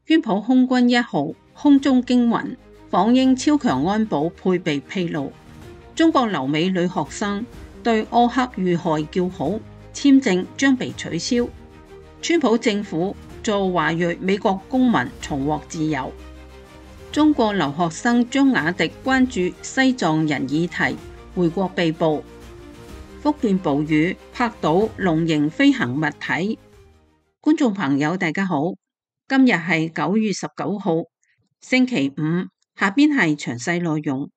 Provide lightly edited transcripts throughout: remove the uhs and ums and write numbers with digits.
川普空軍1號空中驚魂，訪英超強安保配備披露。中國留美女學生對柯克遇害叫好，簽證將被取消。川普政府助華裔美國公民重獲自由。中國留學生張雅迪關注西藏人議題，回國被捕。福建暴雨拍倒龍形飛行物體。觀眾朋友大家好，今日係9月19號星期五，下邊係詳細內容。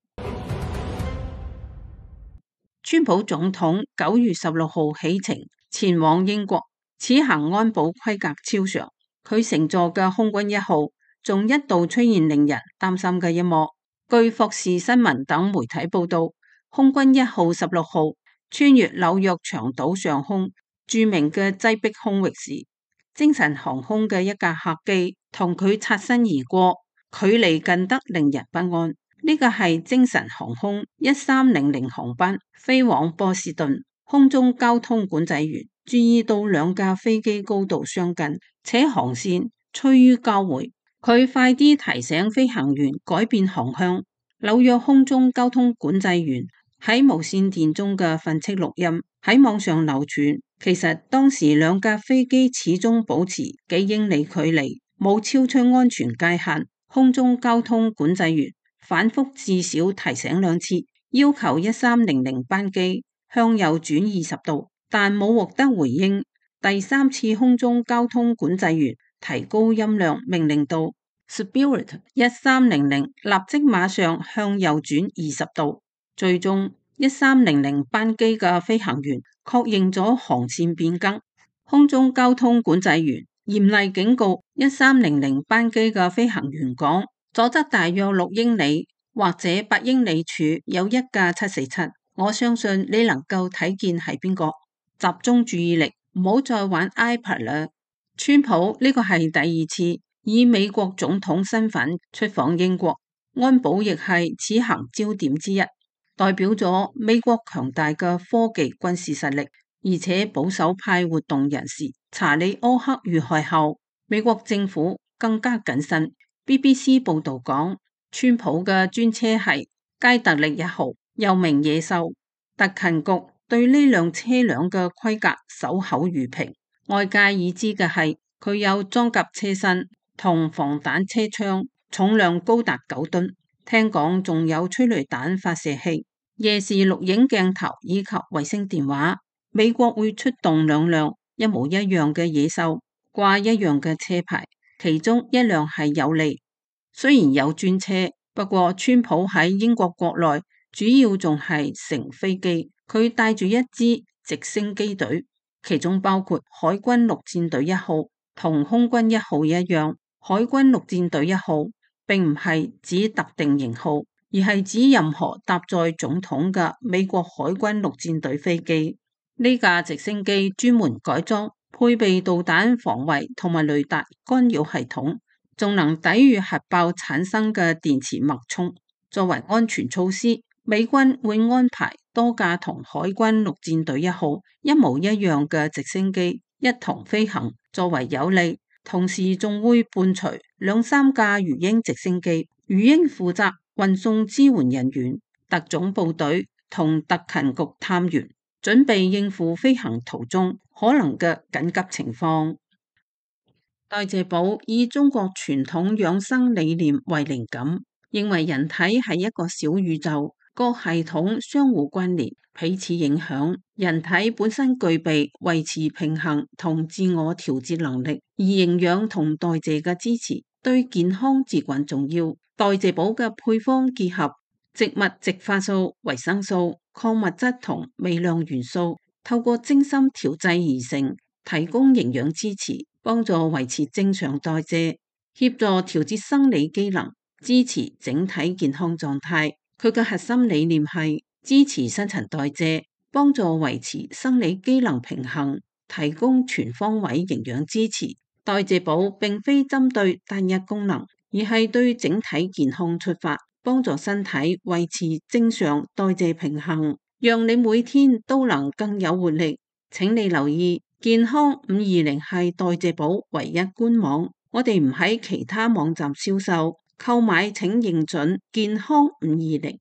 川普總統9月16號啟程前往英國，此行安保規格超常。佢乘坐嘅空軍1號仲一度出現令人擔心嘅一幕。據霍士新聞等媒體報道，空軍1號16號穿越紐約長島上空著名嘅擠迫空域時，精神航空嘅一架客機同佢擦身而過，距離近得令人不安。呢個係精神航空1300航班飛往波士頓，空中交通管制員注意到兩架飛機高度相近，且航線趨於交匯，佢快啲提醒飛行員改變航向。紐約空中交通管制員喺無線電中嘅訓斥錄音喺網上流傳，其實當時兩架飛機始終保持幾英里距離，冇超出安全界限。空中交通管制員反覆至少提醒2次，要求1300班機向右轉20度，但冇獲得回應。第3次空中交通管制員提高音量命令到 Spirit 1300立即馬上向右轉20度。最終1300班機嘅飛行員確認咗航線變更。空中交通管制員嚴厲警告1300班機嘅飛行員講，左側大約6英里或者8英里處有一架747，我相信你能夠睇見係邊個，集中注意力，唔好再玩 iPad 啦。川普呢個係第2次以美國總統身份出訪英國，安保亦係此行焦點之一，代表咗美國強大嘅科技軍事實力。而且保守派活動人士查理柯克遇害後，美國政府更加謹慎。BBC 報道講，川普嘅專車係佳特力1號，又名野獸。特勤局對呢輛車輛嘅規格守口如瓶。外界已知嘅係佢有裝甲車身同防彈車窗，重量高達9噸。聽講仲有催淚彈發射器、夜視錄影鏡頭以及衛星電話。美國會出動2輛一模一樣嘅野獸，掛一樣嘅車牌，其中一輛係有利。雖然有專車，不過川普喺英國國內主要仲係乘飛機，佢帶住一支直升機隊，其中包括海軍陸戰隊1號，同空軍1號一樣。海軍陸戰隊1號並唔係指特定型號，而係指任何搭載總統嘅美國海軍陸戰隊飛機。呢架直升機專門改裝，配備導彈防衛同埋雷達干擾系統，仲能抵禦核爆產生嘅電磁脈衝。作為安全措施，美軍會安排多架同海軍陸戰隊1號一模一樣嘅直升機一同飛行，作為有利。同時仲會伴隨2-3架魚鷹直升機，魚鷹負責運送支援人員、特種部隊同特勤局探員，準備應付飛行途中可能嘅緊急情況。代謝寶以中國傳統養生理念為靈感，認為人體係一個小宇宙，各系統相互關聯，彼此影響。人體本身具備維持平衡同自我調節能力，而營養同代謝嘅支持對健康至關重要。代謝寶嘅配方結合植物植化素、維生素、礦物質同微量元素，透過精心調製而成，提供營養支持，幫助維持正常代謝，協助調節生理機能，支持整體健康狀態。佢嘅核心理念係支持新陳代謝，幫助維持生理機能平衡，提供全方位營養支持。代謝寶並非針對單一功能，而係對整體健康出發，幫助身體維持正常代謝平衡，讓你每天都能更有活力。請你留意，健康520係代謝寶唯一官網， 我哋唔喺其他網站銷售，購買請認準健康520。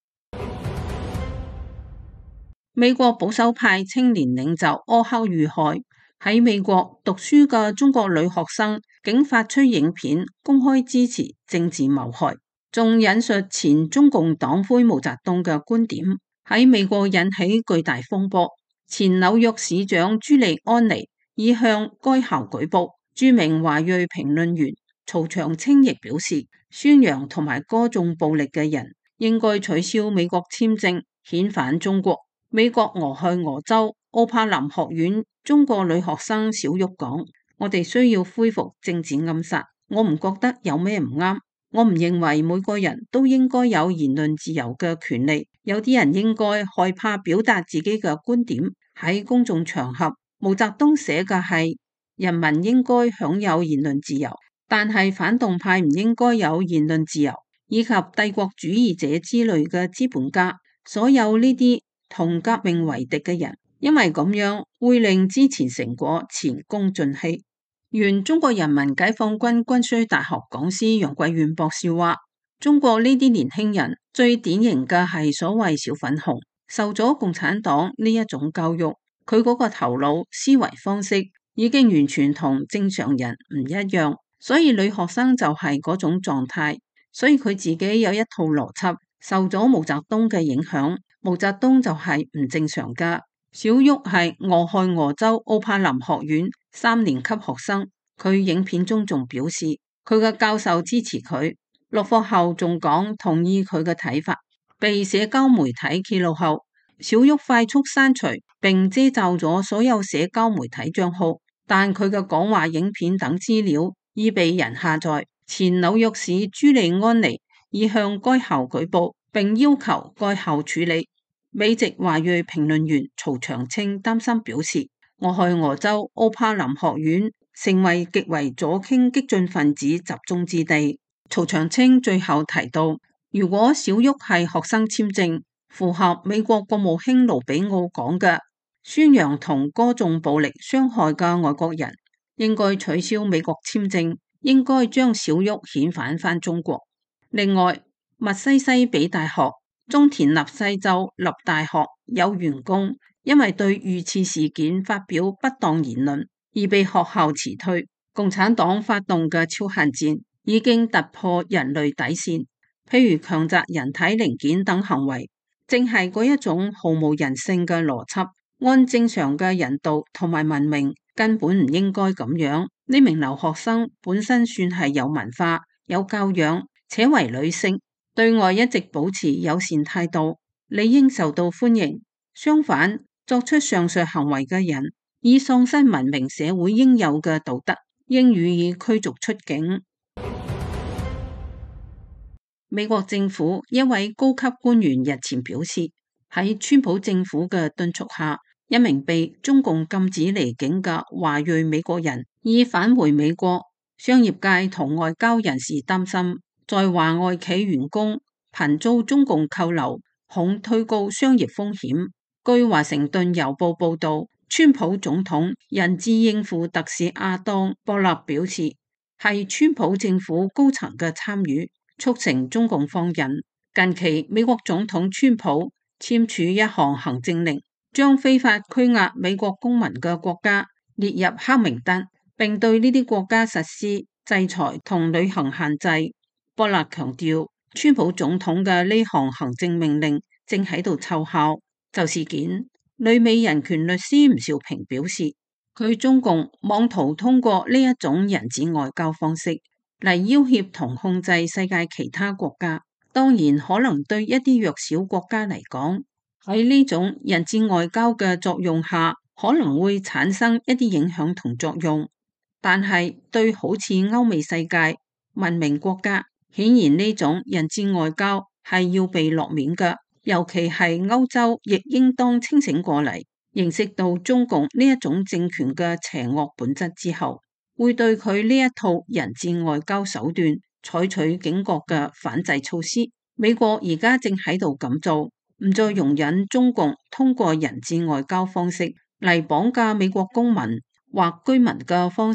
美國保守派青年領袖柯克遇害，喺美國讀書嘅中國女學生竟發出影片公開支持政治謀害，仲引述前中共黨魁毛澤東嘅觀點，喺美國引起巨大風波。前紐約市長朱利安尼已向該校舉報。著名華裔評論員曹長青亦表示，宣揚同埋歌頌暴力嘅人應該取消美國簽證，遣返中國。美國俄亥俄州奧柏林學院中國女學生小玉講：我哋需要恢復政治暗殺，我唔覺得有咩唔啱，我唔認為每個人都應該有言論自由嘅權利，有啲人應該害怕表達自己嘅觀點。喺公眾場合，毛澤東寫嘅係人民應該享有言論自由，但係反動派唔應該有言論自由，以及帝國主義者之類嘅資本家，所有呢啲同革命為敵嘅人，因為咁樣會令之前成果前功盡棄。原中國人民解放軍軍需大學講師楊貴元博士話，中國呢啲年輕人最典型嘅係所謂小粉紅，受咗共產黨呢一種教育，佢嗰個頭腦思維方式已經完全同正常人唔一樣，所以女學生就係嗰種狀態，所以佢自己有一套邏輯，受咗毛澤東嘅影響。毛澤東就係唔正常噶。小玉係俄亥俄州奧柏林學院3年級學生，佢影片中仲表示佢嘅教授支持佢，落課後仲講同意佢嘅睇法。被社交媒體揭露後，小玉快速刪除並遮罩咗所有社交媒體賬號，但佢嘅講話、影片等資料已被人下載。前紐約市朱利安尼已向該校舉報，並要求該校處理。美籍華裔評論員曹長青擔心表示，俄亥俄州奧柏林學院成為極為左傾激進分子集中之地。曹長青最後提到，如果小玉係學生簽證，符合美國國務卿盧比奧講嘅宣揚同歌頌暴力傷害嘅外國人應該取消美國簽證，應該將小玉遣返返中國。另外，密西西比大學、中田納西州立大學有員工因為對遇刺事件發表不當言論而被學校辭退。共產黨發動嘅超限戰已經突破人類底線，譬如強摘人體零件等行為，正係嗰一種毫無人性嘅邏輯。按正常嘅人道同埋文明，根本唔應該咁樣。呢名留學生本身算係有文化、有教養，且為女性，對外一直保持友善態度，理應受到歡迎。相反，作出上述行為嘅人，已喪失文明社會應有嘅道德，應予以驅逐出境。美國政府一位高級官員日前表示，喺川普政府嘅敦促下，一名被中共禁止離境嘅華裔美國人已返回美國。商業界同外交人士擔心，在華外企員工頻遭中共扣留，恐推高商業風險。據華盛頓郵報報道，川普總統人質應付特使亞當·博勒表示，係川普政府高層嘅參與促成中共放人。近期美國總統川普簽署一項行政令，將非法拘押美國公民嘅國家列入黑名單，並對呢啲國家實施制裁同旅行限制。博勒強調，川普總統嘅呢項行政命令正喺度奏效。就事件，旅美人權律師吳兆平表示，佢中共妄圖通過呢一種人質外交方式嚟要挾同控制世界其他國家。當然，可能對一啲弱小國家嚟講，喺呢種人質外交嘅作用下，可能會產生一啲影響同作用。但係對好似歐美世界文明國家，顯然呢種人質外交係要被落面嘅，尤其係歐洲亦應當清醒過嚟，認識到中共呢一種政權嘅邪惡本質之後，會對佢呢一套人質外交手段採取警覺嘅反制措施。美國而家正喺度咁做，唔再容忍中共通過人質外交方式嚟綁架美國公民或居民嘅方式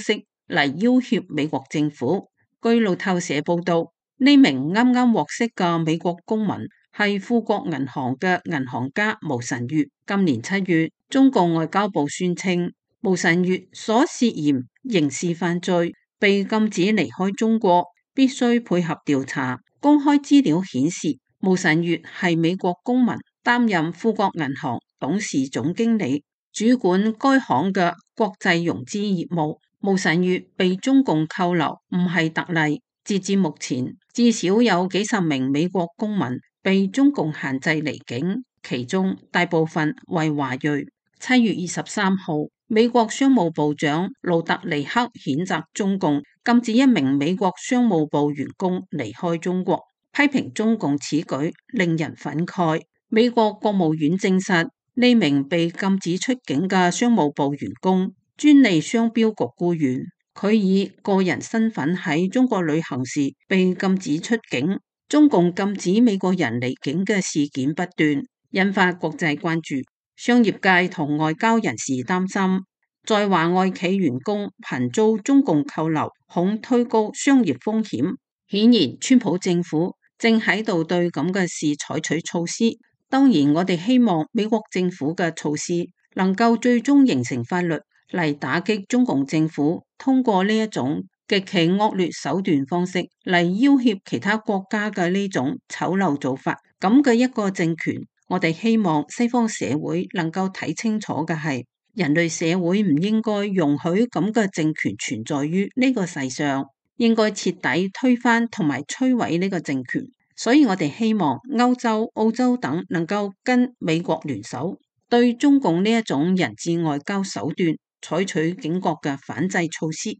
嚟要挾美國政府。據路透社報道，呢名啱啱獲釋嘅美國公民係富國銀行嘅銀行家毛晨月。今年7月，中國外交部宣稱毛晨月所涉嫌刑事犯罪，被禁止離開中國，必須配合調查。公開資料顯示，毛晨月係美國公民，擔任富國銀行董事總經理，主管該行嘅國際融資業務。毛晨月被中共扣留唔係特例，截至目前，至少有幾十名美國公民被中共限制離境，其中大部分為華裔。7月23號，美國商務部長盧特尼克譴責中共禁止一名美國商務部員工離開中國，批評中共此舉令人憤慨。美國國務院證實，呢名被禁止出境嘅商務部員工，專利商標局僱員，佢以個人身份喺中國旅行時被禁止出境。中共禁止美國人離境嘅事件不斷，引發國際關注。商業界同外交人士擔心，在華外企員工頻遭中共扣留，恐推高商業風險。顯然，川普政府正喺度對咁嘅事採取措施。當然，我哋希望美國政府嘅措施能夠最終形成法律，嚟打擊中共政府通過呢一種極其惡劣手段方式嚟要挾其他國家嘅呢種醜陋做法。咁嘅一個政權，我哋希望西方社會能夠睇清楚嘅係，人類社會唔應該容許咁嘅政權存在於呢個世上，應該徹底推翻同埋摧毀呢個政權。所以我哋希望歐洲、澳洲等能夠跟美國聯手，對中共呢一種人質外交手段採取警覺嘅反制措施。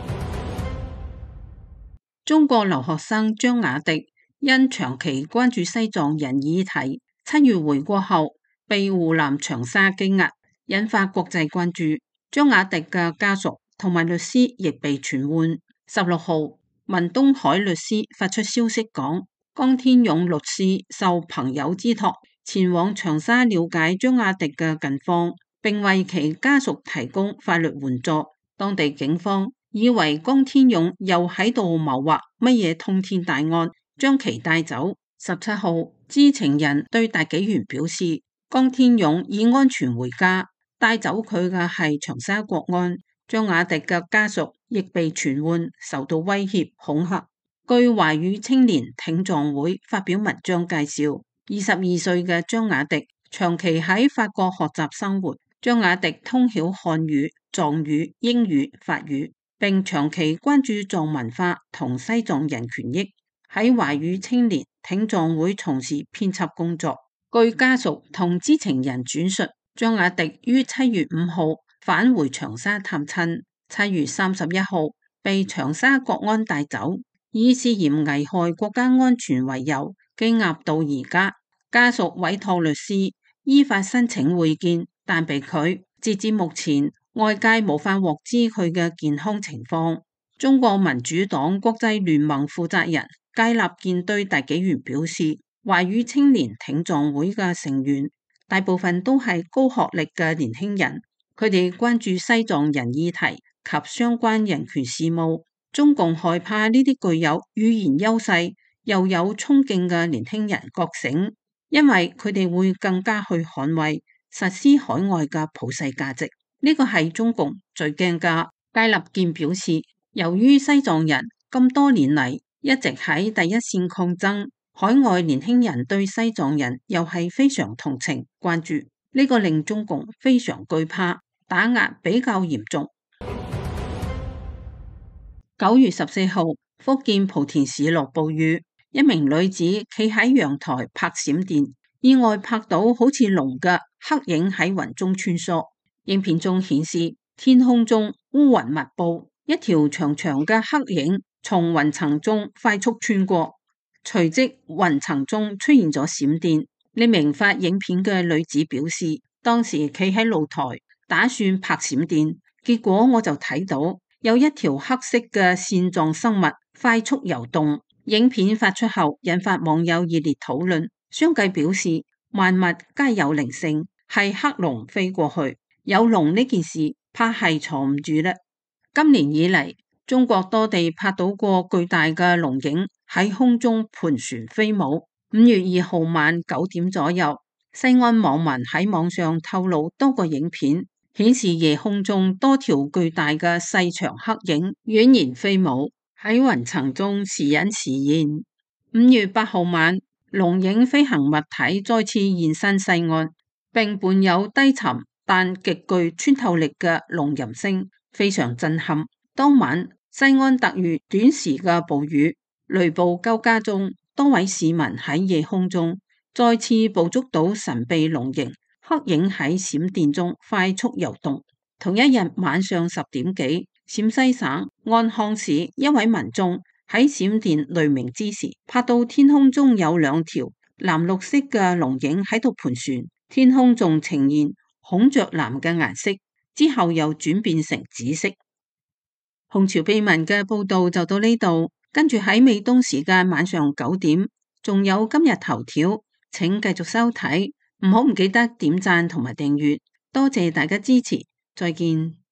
中國留學生張雅迪因長期關注西藏人議題，7月回國後被湖南長沙羈押，引發國際關注。張雅迪嘅家屬同埋律師亦被傳喚。16號，文東海律師發出消息講，江天勇律師受朋友之託前往長沙了解張雅迪嘅近況，並為其家屬提供法律援助。當地警方以為江天勇又喺度謀劃乜嘢通天大案，將其帶走。17號，知情人對大紀元表示，江天勇已安全回家，帶走佢嘅係長沙國安。張雅迪嘅家屬亦被傳喚，受到威脅恐嚇。據華語青年挺藏會發表文章介紹，22歲嘅張雅迪長期喺法國學習生活。張雅迪通曉漢語、藏語、英語、法語，並長期關注藏文化同西藏人權益。喺華語青年挺藏會從事編輯工作。據家屬同知情人轉述，張雅迪於7月5號返回長沙探親，7月31號被長沙國安帶走，以涉嫌危害國家安全為由，羈押到而家。家屬委託律師依法申請會見，但被拒。截至目前，外界無法獲知佢嘅健康情況。中國民主黨國際聯盟負責人佳立健對大紀元表示，華語青年挺藏會嘅成員大部分都係高學歷嘅年輕人，佢哋關注西藏人議題及相關人權事務。中共害怕呢啲具有語言優勢又有衝勁嘅年輕人覺醒，因為佢哋會更加去捍衛實施海外嘅普世價值。呢個係中共最驚㗎。佳立健表示，由於西藏人咁多年嚟一直喺第一線抗爭，海外年輕人對西藏人又係非常同情關注，呢個令中共非常懼怕，打壓比較嚴重。9月14號，福建莆田市落暴雨，一名女子企喺陽台拍閃電，意外拍到好似龍嘅黑影喺雲中穿梭。影片中顯示天空中烏雲密布，一條長長嘅黑影從雲層中快速穿過，隨即雲層中出現咗閃電。呢名發影片嘅女子表示，當時企喺露台打算拍閃電，結果我就睇到有一條黑色嘅線狀生物快速游動。影片發出後引發網友熱烈討論，相繼表示萬物皆有靈性，係黑龍飛過去，有龍呢件事怕係藏唔住啦。 今年以嚟，中國多地拍到過巨大嘅龍影喺空中盤旋飛舞。5月2號晚9點左右，西安網民喺網上透露多個影片，顯示夜空中多條巨大嘅細長黑影蜿蜒飛舞，喺雲層中時隱時現。5月8號晚，龍影飛行物體再次現身西安，並伴有低沉但極具穿透力嘅龍吟聲，非常震撼。當晚西安突遇短時嘅暴雨，雷暴交加中，多位市民喺夜空中再次捕捉到神秘龍形，黑影喺閃電中快速游動。同一日晚上10點幾，陝西省安康市一位民眾喺閃電雷鳴之時，拍到天空中有2條藍綠色嘅龍影喺度盤旋，天空仲呈現孔雀藍嘅顏色，之後又轉變成紫色。紅潮秘聞嘅報道就到呢度，跟住喺美東時間晚上9點，仲有今日頭條，請繼續收睇，唔記得點讚同埋訂閱，多謝大家支持，再見。